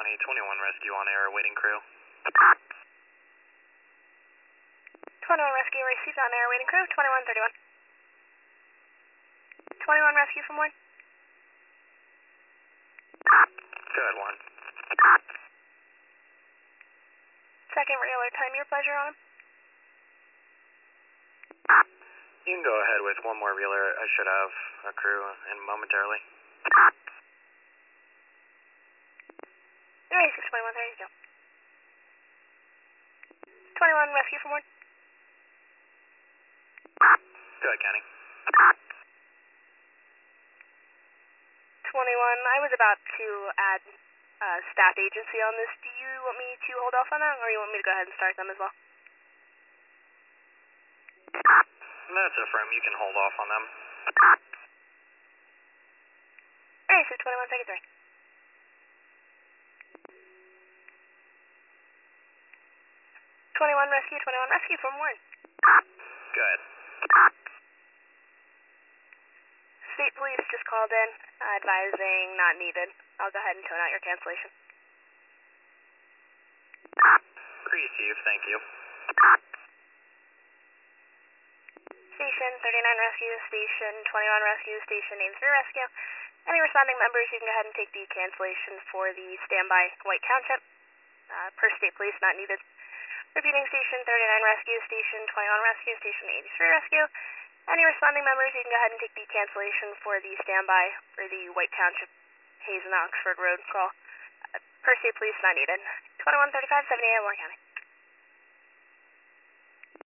County, 21 rescue on air, waiting crew. 21 rescue received on air, waiting crew, 2131. 21 rescue from Warren. Good one. Second regular time, your pleasure on him. You can go ahead with one more reeler. I should have a crew in momentarily. Alright, 62132. 21 rescue from Warren. Go ahead, County. 21, I was about to add staff agency on this. Do you want me to hold off on that, or you want me to go ahead and start them as well? That's affirm. You can hold off on them. Alright, so 2133. 21 rescue from Warren. Good. State police just called in, advising not needed. I'll go ahead and tone out your cancellation. Received, thank you. Station 39 rescue, station 21 rescue, station 83 rescue. Any responding members, you can go ahead and take the cancellation for the standby White Township. Per state police, not needed. Repeating, station 39 rescue, station 21 rescue, station 83 rescue. Any responding members, you can go ahead and take the cancellation for the standby for the White Township, Hayes and Oxford Road call. Per state police, not needed. 2135, 78, Warren County.